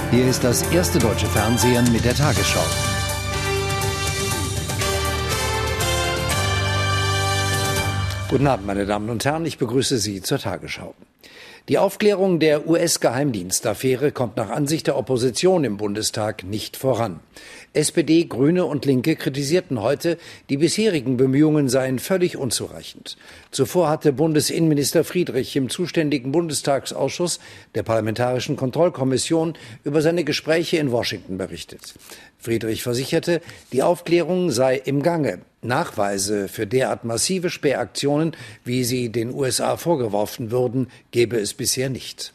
Hier ist das erste deutsche Fernsehen mit der Tagesschau. Guten Abend, meine Damen und Herren, ich begrüße Sie zur Tagesschau. Die Aufklärung der US-Geheimdienstaffäre kommt nach Ansicht der Opposition im Bundestag nicht voran. SPD, Grüne und Linke kritisierten heute, die bisherigen Bemühungen seien völlig unzureichend. Zuvor hatte Bundesinnenminister Friedrich im zuständigen Bundestagsausschuss der Parlamentarischen Kontrollkommission über seine Gespräche in Washington berichtet. Friedrich versicherte, die Aufklärung sei im Gange. Nachweise für derart massive Spähaktionen, wie sie den USA vorgeworfen würden, gebe es bisher nicht.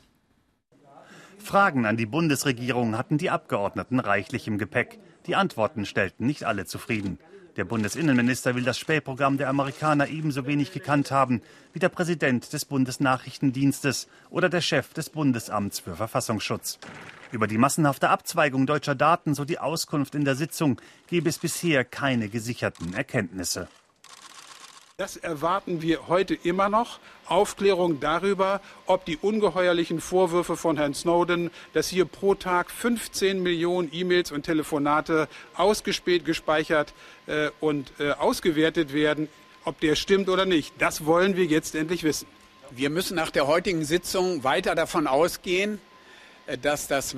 Fragen an die Bundesregierung hatten die Abgeordneten reichlich im Gepäck. Die Antworten stellten nicht alle zufrieden. Der Bundesinnenminister will das Spähprogramm der Amerikaner ebenso wenig gekannt haben wie der Präsident des Bundesnachrichtendienstes oder der Chef des Bundesamts für Verfassungsschutz. Über die massenhafte Abzweigung deutscher Daten, so die Auskunft in der Sitzung, gebe es bisher keine gesicherten Erkenntnisse. Das erwarten wir heute immer noch. Aufklärung darüber, ob die ungeheuerlichen Vorwürfe von Herrn Snowden, dass hier pro Tag 15 Millionen E-Mails und Telefonate ausgespäht, gespeichert und ausgewertet werden, ob der stimmt oder nicht. Das wollen wir jetzt endlich wissen. Wir müssen nach der heutigen Sitzung weiter davon ausgehen, dass das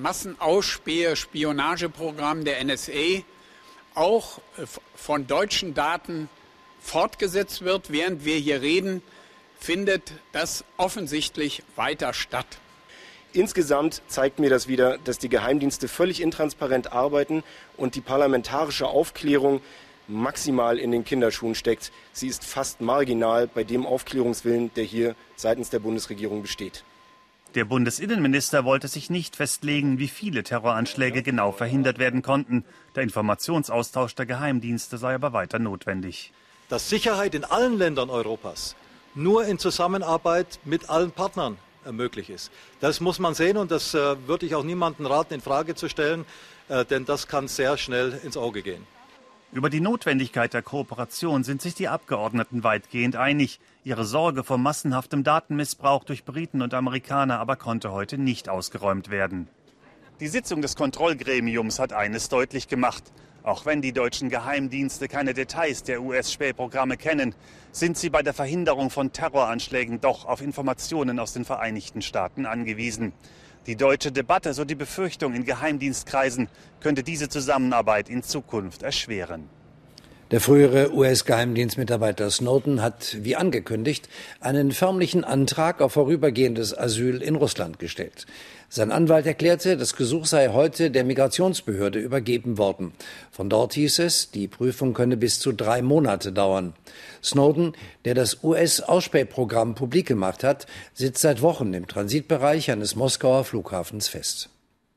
Massenausspähe-Spionageprogramm der NSA auch von deutschen Daten fortgesetzt wird. Während wir hier reden, findet das offensichtlich weiter statt. Insgesamt zeigt mir das wieder, dass die Geheimdienste völlig intransparent arbeiten und die parlamentarische Aufklärung maximal in den Kinderschuhen steckt. Sie ist fast marginal bei dem Aufklärungswillen, der hier seitens der Bundesregierung besteht. Der Bundesinnenminister wollte sich nicht festlegen, wie viele Terroranschläge genau verhindert werden konnten. Der Informationsaustausch der Geheimdienste sei aber weiter notwendig. Dass Sicherheit in allen Ländern Europas nur in Zusammenarbeit mit allen Partnern möglich ist. Das muss man sehen und das würde ich auch niemandem raten, in Frage zu stellen, denn das kann sehr schnell ins Auge gehen. Über die Notwendigkeit der Kooperation sind sich die Abgeordneten weitgehend einig. Ihre Sorge vor massenhaftem Datenmissbrauch durch Briten und Amerikaner aber konnte heute nicht ausgeräumt werden. Die Sitzung des Kontrollgremiums hat eines deutlich gemacht. Auch wenn die deutschen Geheimdienste keine Details der US-Spähprogramme kennen, sind sie bei der Verhinderung von Terroranschlägen doch auf Informationen aus den Vereinigten Staaten angewiesen. Die deutsche Debatte, so die Befürchtung in Geheimdienstkreisen, könnte diese Zusammenarbeit in Zukunft erschweren. Der frühere US-Geheimdienstmitarbeiter Snowden hat, wie angekündigt, einen förmlichen Antrag auf vorübergehendes Asyl in Russland gestellt. Sein Anwalt erklärte, das Gesuch sei heute der Migrationsbehörde übergeben worden. Von dort hieß es, die Prüfung könne bis zu 3 Monate dauern. Snowden, der das US-Ausspähprogramm publik gemacht hat, sitzt seit Wochen im Transitbereich eines Moskauer Flughafens fest.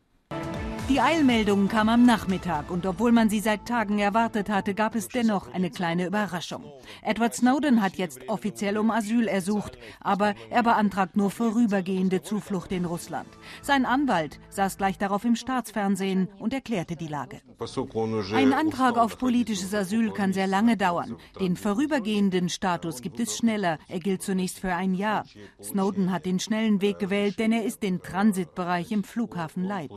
Die Eilmeldung kam am Nachmittag und obwohl man sie seit Tagen erwartet hatte, gab es dennoch eine kleine Überraschung. Edward Snowden hat jetzt offiziell um Asyl ersucht, aber er beantragt nur vorübergehende Zuflucht in Russland. Sein Anwalt saß gleich darauf im Staatsfernsehen und erklärte die Lage. Ein Antrag auf politisches Asyl kann sehr lange dauern. Den vorübergehenden Status gibt es schneller. Er gilt zunächst für 1 Jahr. Snowden hat den schnellen Weg gewählt, denn er ist den Transitbereich im Flughafen leid.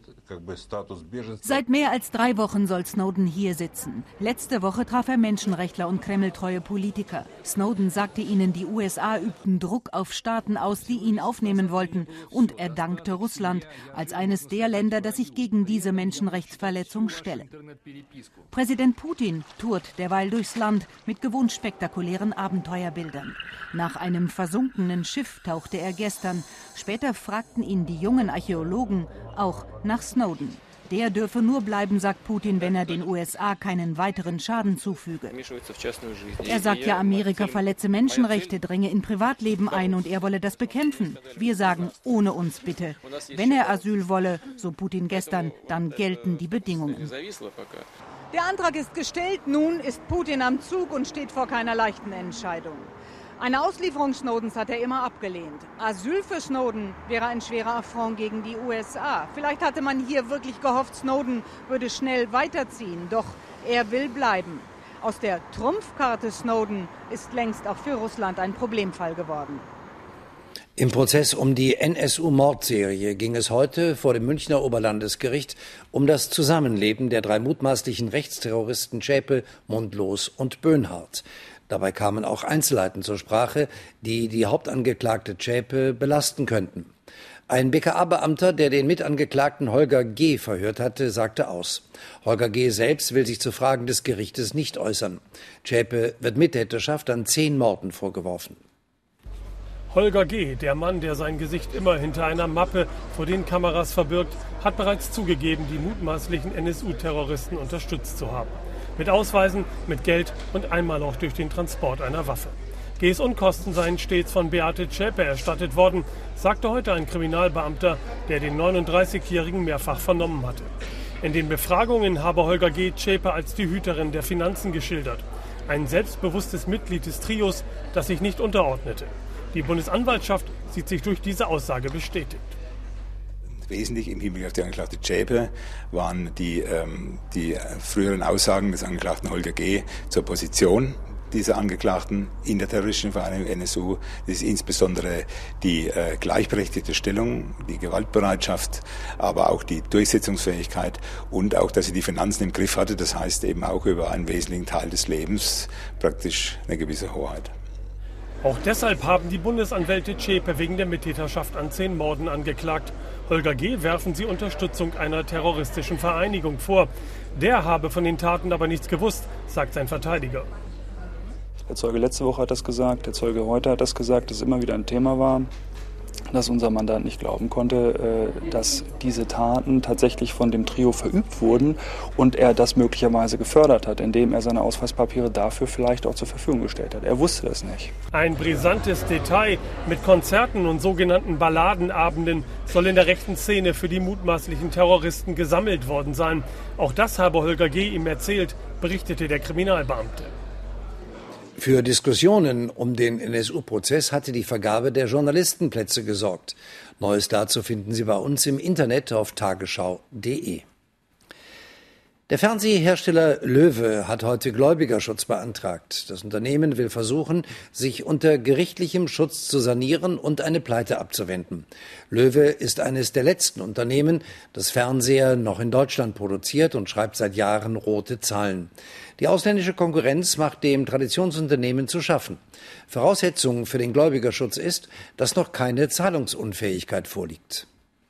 Seit mehr als 3 Wochen soll Snowden hier sitzen. Letzte Woche traf er Menschenrechtler und kremltreue Politiker. Snowden sagte ihnen, die USA übten Druck auf Staaten aus, die ihn aufnehmen wollten. Und er dankte Russland als eines der Länder, das sich gegen diese Menschenrechtsverletzung stelle. Präsident Putin tourt derweil durchs Land mit gewohnt spektakulären Abenteuerbildern. Nach einem versunkenen Schiff tauchte er gestern. Später fragten ihn die jungen Archäologen auch nach Snowden. Der dürfe nur bleiben, sagt Putin, wenn er den USA keinen weiteren Schaden zufüge. Er sagt ja, Amerika verletze Menschenrechte, dränge in Privatleben ein und er wolle das bekämpfen. Wir sagen, ohne uns bitte. Wenn er Asyl wolle, so Putin gestern, dann gelten die Bedingungen. Der Antrag ist gestellt, nun ist Putin am Zug und steht vor keiner leichten Entscheidung. Eine Auslieferung Snowdens hat er immer abgelehnt. Asyl für Snowden wäre ein schwerer Affront gegen die USA. Vielleicht hatte man hier wirklich gehofft, Snowden würde schnell weiterziehen. Doch er will bleiben. Aus der Trumpfkarte Snowden ist längst auch für Russland ein Problemfall geworden. Im Prozess um die NSU-Mordserie ging es heute vor dem Münchner Oberlandesgericht um das Zusammenleben der 3 mutmaßlichen Rechtsterroristen Zschäpe, Mundlos und Böhnhardt. Dabei kamen auch Einzelheiten zur Sprache, die die Hauptangeklagte Zschäpe belasten könnten. Ein BKA-Beamter, der den Mitangeklagten Holger G. verhört hatte, sagte aus. Holger G. selbst will sich zu Fragen des Gerichtes nicht äußern. Zschäpe wird Mittäterschaft an 10 Morden vorgeworfen. Holger G., der Mann, der sein Gesicht immer hinter einer Mappe vor den Kameras verbirgt, hat bereits zugegeben, die mutmaßlichen NSU-Terroristen unterstützt zu haben. Mit Ausweisen, mit Geld und einmal auch durch den Transport einer Waffe. Gs Unkosten seien stets von Beate Zschäpe erstattet worden, sagte heute ein Kriminalbeamter, der den 39-Jährigen mehrfach vernommen hatte. In den Befragungen habe Holger G. Zschäpe als die Hüterin der Finanzen geschildert. Ein selbstbewusstes Mitglied des Trios, das sich nicht unterordnete. Die Bundesanwaltschaft sieht sich durch diese Aussage bestätigt. Wesentlich im Hinblick auf die Angeklagte Zschäpe waren die früheren Aussagen des Angeklagten Holger G. zur Position dieser Angeklagten in der terroristischen Vereinigung NSU. Das ist insbesondere die gleichberechtigte Stellung, die Gewaltbereitschaft, aber auch die Durchsetzungsfähigkeit und auch, dass sie die Finanzen im Griff hatte. Das heißt eben auch über einen wesentlichen Teil des Lebens praktisch eine gewisse Hoheit. Auch deshalb haben die Bundesanwälte Zschäpe wegen der Mittäterschaft an 10 Morden angeklagt. Holger G. werfen sie Unterstützung einer terroristischen Vereinigung vor. Der habe von den Taten aber nichts gewusst, sagt sein Verteidiger. Der Zeuge letzte Woche hat das gesagt, der Zeuge heute hat das gesagt, dass es immer wieder ein Thema war, dass unser Mandant nicht glauben konnte, dass diese Taten tatsächlich von dem Trio verübt wurden und er das möglicherweise gefördert hat, indem er seine Ausweispapiere dafür vielleicht auch zur Verfügung gestellt hat. Er wusste das nicht. Ein brisantes Detail: Mit Konzerten und sogenannten Balladenabenden soll in der rechten Szene für die mutmaßlichen Terroristen gesammelt worden sein. Auch das habe Holger G. ihm erzählt, berichtete der Kriminalbeamte. Für Diskussionen um den NSU-Prozess hatte die Vergabe der Journalistenplätze gesorgt. Neues dazu finden Sie bei uns im Internet auf tagesschau.de. Der Fernsehersteller Loewe hat heute Gläubigerschutz beantragt. Das Unternehmen will versuchen, sich unter gerichtlichem Schutz zu sanieren und eine Pleite abzuwenden. Loewe ist eines der letzten Unternehmen, das Fernseher noch in Deutschland produziert und schreibt seit Jahren rote Zahlen. Die ausländische Konkurrenz macht dem Traditionsunternehmen zu schaffen. Voraussetzung für den Gläubigerschutz ist, dass noch keine Zahlungsunfähigkeit vorliegt.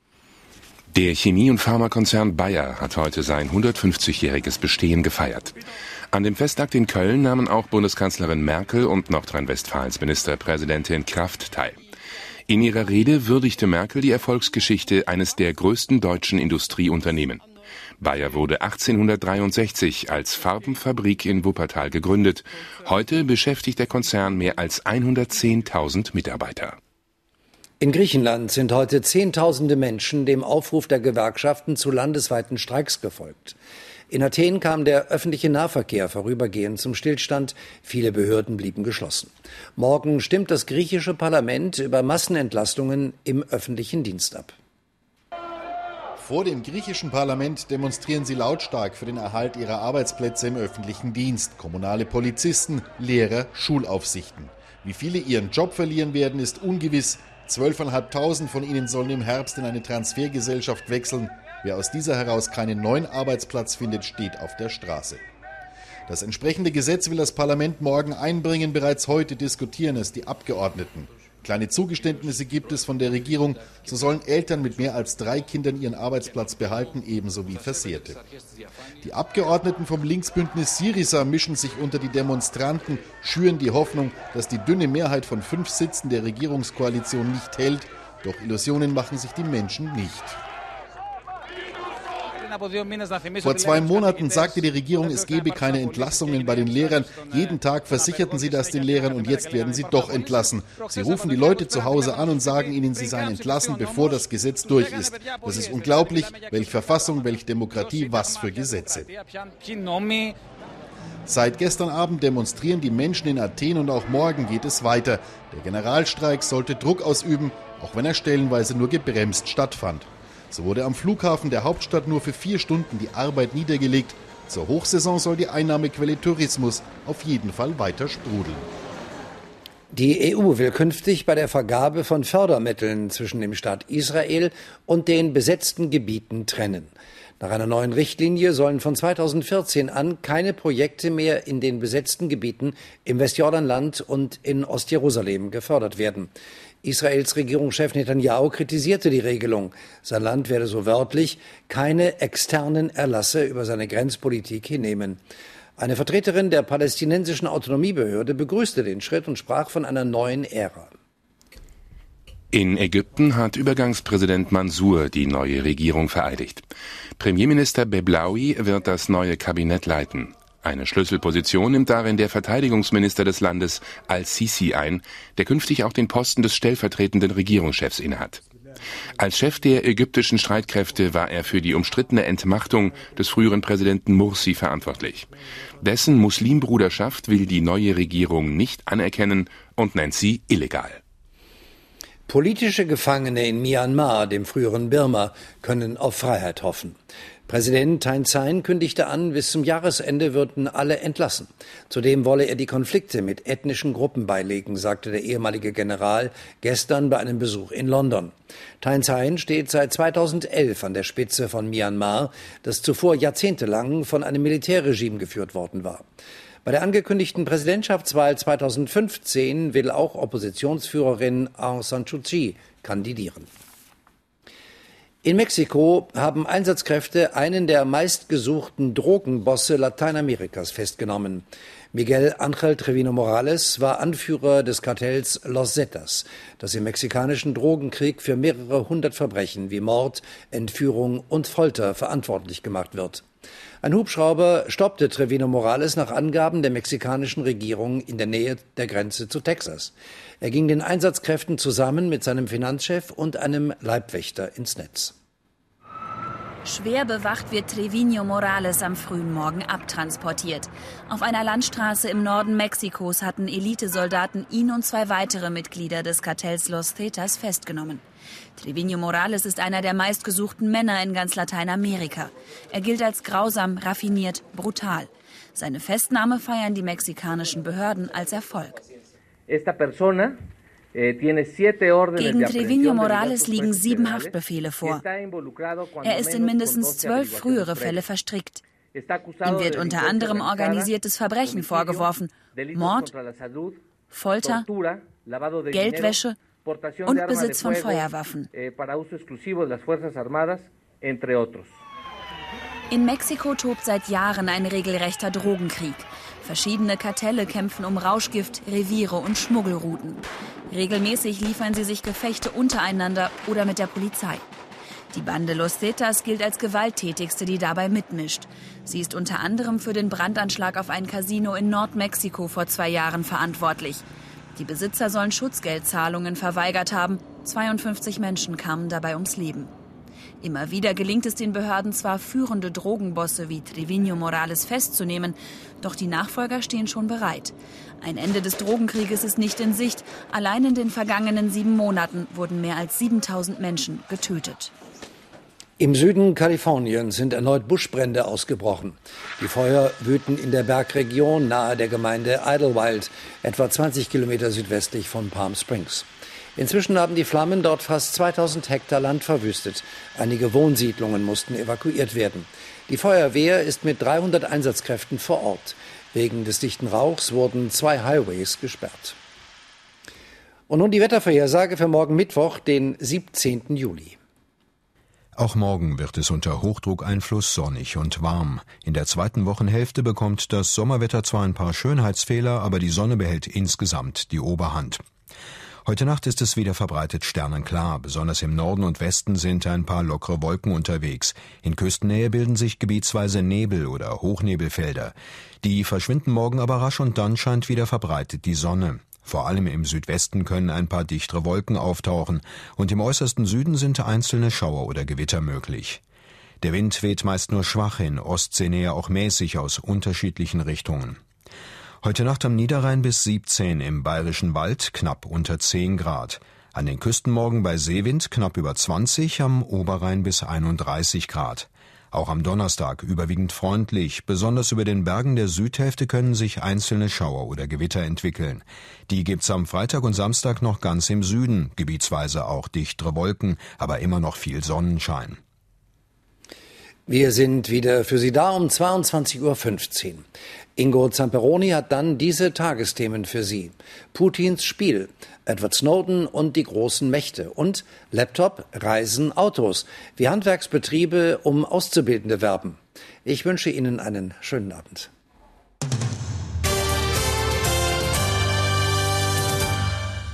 Der Chemie- und Pharmakonzern Bayer hat heute sein 150-jähriges Bestehen gefeiert. An dem Festtag in Köln nahmen auch Bundeskanzlerin Merkel und Nordrhein-Westfalens Ministerpräsidentin Kraft teil. In ihrer Rede würdigte Merkel die Erfolgsgeschichte eines der größten deutschen Industrieunternehmen. Bayer wurde 1863 als Farbenfabrik in Wuppertal gegründet. Heute beschäftigt der Konzern mehr als 110.000 Mitarbeiter. In Griechenland sind heute Zehntausende Menschen dem Aufruf der Gewerkschaften zu landesweiten Streiks gefolgt. In Athen kam der öffentliche Nahverkehr vorübergehend zum Stillstand. Viele Behörden blieben geschlossen. Morgen stimmt das griechische Parlament über Massenentlastungen im öffentlichen Dienst ab. Vor dem griechischen Parlament demonstrieren sie lautstark für den Erhalt ihrer Arbeitsplätze im öffentlichen Dienst. Kommunale Polizisten, Lehrer, Schulaufsichten. Wie viele ihren Job verlieren werden, ist ungewiss. 12.500 von ihnen sollen im Herbst in eine Transfergesellschaft wechseln. Wer aus dieser heraus keinen neuen Arbeitsplatz findet, steht auf der Straße. Das entsprechende Gesetz will das Parlament morgen einbringen. Bereits heute diskutieren es die Abgeordneten. Kleine Zugeständnisse gibt es von der Regierung. So sollen Eltern mit mehr als 3 Kindern ihren Arbeitsplatz behalten, ebenso wie Versehrte. Die Abgeordneten vom Linksbündnis Syriza mischen sich unter die Demonstranten, schüren die Hoffnung, dass die dünne Mehrheit von 5 Sitzen der Regierungskoalition nicht hält. Doch Illusionen machen sich die Menschen nicht. Vor 2 Monaten sagte die Regierung, es gebe keine Entlassungen bei den Lehrern. Jeden Tag versicherten sie das den Lehrern und jetzt werden sie doch entlassen. Sie rufen die Leute zu Hause an und sagen ihnen, sie seien entlassen, bevor das Gesetz durch ist. Das ist unglaublich. Welche Verfassung, welche Demokratie, was für Gesetze. Seit gestern Abend demonstrieren die Menschen in Athen und auch morgen geht es weiter. Der Generalstreik sollte Druck ausüben, auch wenn er stellenweise nur gebremst stattfand. So wurde am Flughafen der Hauptstadt nur für 4 Stunden die Arbeit niedergelegt. Zur Hochsaison soll die Einnahmequelle Tourismus auf jeden Fall weiter sprudeln. Die EU will künftig bei der Vergabe von Fördermitteln zwischen dem Staat Israel und den besetzten Gebieten trennen. Nach einer neuen Richtlinie sollen von 2014 an keine Projekte mehr in den besetzten Gebieten im Westjordanland und in Ostjerusalem gefördert werden. Israels Regierungschef Netanyahu kritisierte die Regelung. Sein Land werde so wörtlich keine externen Erlasse über seine Grenzpolitik hinnehmen. Eine Vertreterin der palästinensischen Autonomiebehörde begrüßte den Schritt und sprach von einer neuen Ära. In Ägypten hat Übergangspräsident Mansour die neue Regierung vereidigt. Premierminister Beblaoui wird das neue Kabinett leiten. Eine Schlüsselposition nimmt darin der Verteidigungsminister des Landes Al-Sisi ein, der künftig auch den Posten des stellvertretenden Regierungschefs innehat. Als Chef der ägyptischen Streitkräfte war er für die umstrittene Entmachtung des früheren Präsidenten Mursi verantwortlich. Dessen Muslimbruderschaft will die neue Regierung nicht anerkennen und nennt sie illegal. Politische Gefangene in Myanmar, dem früheren Birma, können auf Freiheit hoffen. Präsident Thein Sein kündigte an, bis zum Jahresende würden alle entlassen. Zudem wolle er die Konflikte mit ethnischen Gruppen beilegen, sagte der ehemalige General gestern bei einem Besuch in London. Thein Sein steht seit 2011 an der Spitze von Myanmar, das zuvor jahrzehntelang von einem Militärregime geführt worden war. Bei der angekündigten Präsidentschaftswahl 2015 will auch Oppositionsführerin Aung San Suu Kyi kandidieren. In Mexiko haben Einsatzkräfte einen der meistgesuchten Drogenbosse Lateinamerikas festgenommen. Miguel Ángel Trevino Morales war Anführer des Kartells Los Zetas, das im mexikanischen Drogenkrieg für mehrere hundert Verbrechen wie Mord, Entführung und Folter verantwortlich gemacht wird. Ein Hubschrauber stoppte Trevino Morales nach Angaben der mexikanischen Regierung in der Nähe der Grenze zu Texas. Er ging den Einsatzkräften zusammen mit seinem Finanzchef und einem Leibwächter ins Netz. Schwer bewacht wird Trevino Morales am frühen Morgen abtransportiert. Auf einer Landstraße im Norden Mexikos hatten Elitesoldaten ihn und zwei weitere Mitglieder des Kartells Los Zetas festgenommen. Trevino Morales ist einer der meistgesuchten Männer in ganz Lateinamerika. Er gilt als grausam, raffiniert, brutal. Seine Festnahme feiern die mexikanischen Behörden als Erfolg. Gegen Trevino Morales liegen 7 Haftbefehle vor. Er ist in mindestens 12 frühere Fälle verstrickt. Ihm wird unter anderem organisiertes Verbrechen vorgeworfen, Mord, Folter, Geldwäsche und Besitz von Feuerwaffen. In Mexiko tobt seit Jahren ein regelrechter Drogenkrieg. Verschiedene Kartelle kämpfen um Rauschgift, Reviere und Schmuggelrouten. Regelmäßig liefern sie sich Gefechte untereinander oder mit der Polizei. Die Bande Los Zetas gilt als gewalttätigste, die dabei mitmischt. Sie ist unter anderem für den Brandanschlag auf ein Casino in Nordmexiko vor 2 Jahren verantwortlich. Die Besitzer sollen Schutzgeldzahlungen verweigert haben. 52 Menschen kamen dabei ums Leben. Immer wieder gelingt es den Behörden zwar, führende Drogenbosse wie Trevino Morales festzunehmen, doch die Nachfolger stehen schon bereit. Ein Ende des Drogenkrieges ist nicht in Sicht. Allein in den vergangenen 7 Monaten wurden mehr als 7.000 Menschen getötet. Im Süden Kaliforniens sind erneut Buschbrände ausgebrochen. Die Feuer wüten in der Bergregion nahe der Gemeinde Idlewild, etwa 20 Kilometer südwestlich von Palm Springs. Inzwischen haben die Flammen dort fast 2000 Hektar Land verwüstet. Einige Wohnsiedlungen mussten evakuiert werden. Die Feuerwehr ist mit 300 Einsatzkräften vor Ort. Wegen des dichten Rauchs wurden 2 Highways gesperrt. Und nun die Wettervorhersage für morgen Mittwoch, den 17. Juli. Auch morgen wird es unter Hochdruckeinfluss sonnig und warm. In der zweiten Wochenhälfte bekommt das Sommerwetter zwar ein paar Schönheitsfehler, aber die Sonne behält insgesamt die Oberhand. Heute Nacht ist es wieder verbreitet sternenklar. Besonders im Norden und Westen sind ein paar lockere Wolken unterwegs. In Küstennähe bilden sich gebietsweise Nebel- oder Hochnebelfelder. Die verschwinden morgen aber rasch und dann scheint wieder verbreitet die Sonne. Vor allem im Südwesten können ein paar dichtere Wolken auftauchen und im äußersten Süden sind einzelne Schauer oder Gewitter möglich. Der Wind weht meist nur schwach, in Ostseenähe auch mäßig aus unterschiedlichen Richtungen. Heute Nacht am Niederrhein bis 17, im Bayerischen Wald knapp unter 10 Grad. An den Küsten morgen bei Seewind knapp über 20, am Oberrhein bis 31 Grad. Auch am Donnerstag überwiegend freundlich. Besonders über den Bergen der Südhälfte können sich einzelne Schauer oder Gewitter entwickeln. Die gibt's am Freitag und Samstag noch ganz im Süden, gebietsweise auch dichtere Wolken, aber immer noch viel Sonnenschein. Wir sind wieder für Sie da um 22:15 Uhr. Ingo Zamperoni hat dann diese Tagesthemen für Sie. Putins Spiel, Edward Snowden und die großen Mächte und Laptop, Reisen, Autos, wie Handwerksbetriebe um Auszubildende werben. Ich wünsche Ihnen einen schönen Abend.